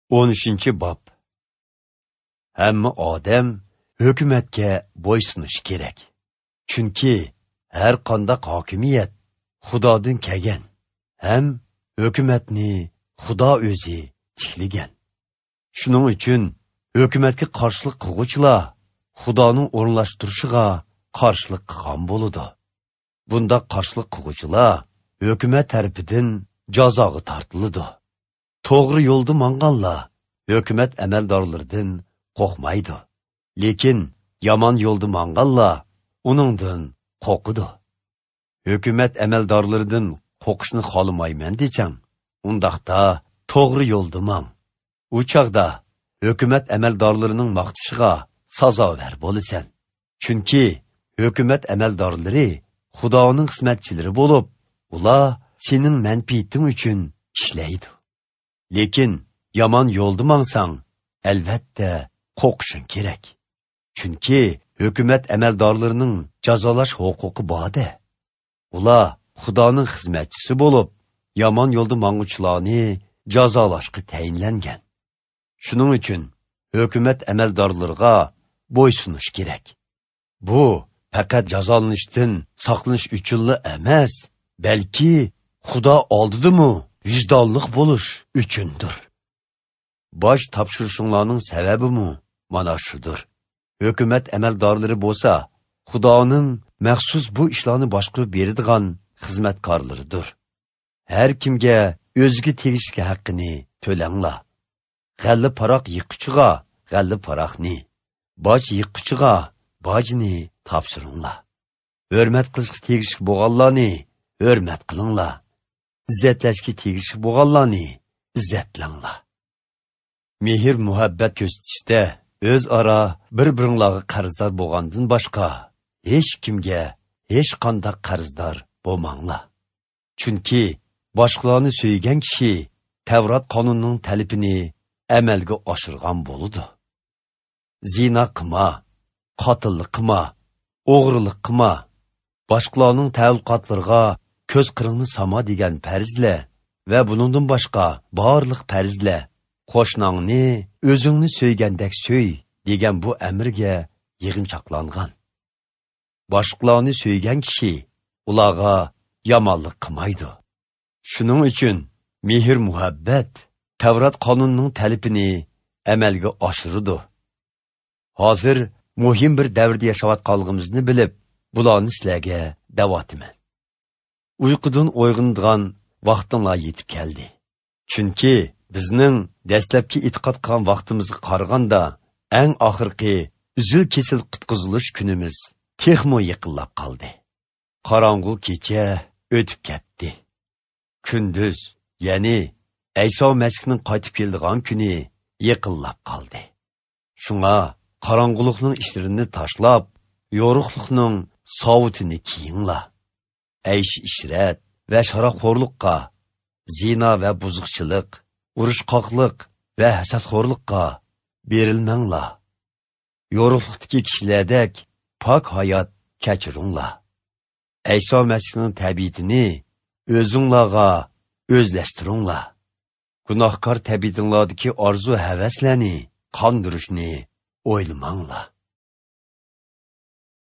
13. Bab. Hamma odam hukumatga bo'ysunish kerak. Chunki har qanday hokimiyat Xudodan kelgan, ham hukumatni Xudo o'zi tiklagan. Shuning uchun hukumatga qarshilik qiluvchilar Xudoning o'rinlashtirishiga qarshilik qilgan bo'ladi. Bunda qarshilik qiluvchilar hukumat tarafidan jazoga tortiladi. To'g'ri yo'lda manganlar hukumat amaldorlaridan qo'rqmaydi. Lekin yomon yo'lda manganlar uningdan qo'rqidi. Hukumat amaldorlaridan qo'rqishni xohlamayman desang, undaqda to'g'ri yo'lda mang. U chaqda hukumat amaldorlarining maqtishiga sazovar bo'lasan. Chunki hukumat amaldorlari Xudoning xizmatchilari bo'lib, ular sening manfaating uchun ishlaydi. Lekin yomon yo'lda mangsang, albatta qo'rqishing kerak. Chunki hukumat amaldorlarining jazolash huquqi bor-da. Ular Xudoning xizmatchisi bo'lib, yomon yo'lda manguvchilarni jazolashga tayinlangan. Shuning uchun hukumat amaldorlariga bo'ysunish kerak. Bu faqat jazolanishdan saqlanish uchunla emas, balki Xudo oldidimi vijdonliq bo'lish uchundir. Bosh topshirishinglarning sababimi mana shudir. Hukumat amaldorlari bo'lsa, Xudoning maxsus bu ishlarni boshqarib beradigan xizmatkorlaridir. Har kimga o'ziga tegishli haqqini to'langlar. G'alla paroq yiqquchiga g'alla paroqni, boj yiqquchiga bojni topshiringlar. Hurmat qilishga tegishli bo'lganlarni hurmat qilinglar. İzzetlashga tegishli bo'lganlarni izzetlanglar. Mehr muhabbat ko'rsatishda o'zaro bir-biringlarga qarzdor bo'lgandan boshqa hech kimga hech qanday qarzdor bo'lmanglar. Chunki boshqalarni suygan kishi Tavrat qonunining talabini amalga oshirgan bo'ladi. Zina qilma, qotillik qilma, o'g'rilik qilma, boshqalarning ta'alluqotlariga ko'z qiringni samo degan farzlar va buningdan boshqa barliq farzlar, qo'shningni o'zingni so'ygandek so'y degan bu amirga yig'inchoqlangan. Boshqalarni so'ygan kishi ularga yomonlik qilmaydi. Shuning uchun mehr muhabbat Tavrat qonunining talabini amalga oshiradi. Hozir muhim bir davrda yashayotganligimizni bilib, bularni sizlarga da'votiman. Uyqudan uyg'onadigan vaqtinglar yetib keldi. Chunki bizning dastlabki e'tiqod qilgan vaqtimizga qaraganda eng oxirgi uzil kesil qutqizilish kunimiz texmo yaqinlab qoldi. Qorong'u kecha o'tib ketdi. Kunduz, ya'ni Ayso Masihning qaytib keldigan kuni yaqinlab qoldi. Shunga qorong'ulikning ishlarini tashlab, yo'ruqlikning sovutini kiyinglar. Aysh ishrat va sharoqxo'rlikqa, zina va buzuqchilik, urushqoqlik va hasadxo'rlikqa berilmanglar. Yo'ruqlikdagi kishilardek pok hayot kechiringlar. Ayso Masihning tabiatini o'zinglarga o'zlashtiringlar. Gunohkor tabiatinglardagi orzu havaslarni qondirishni o'ylamanglar.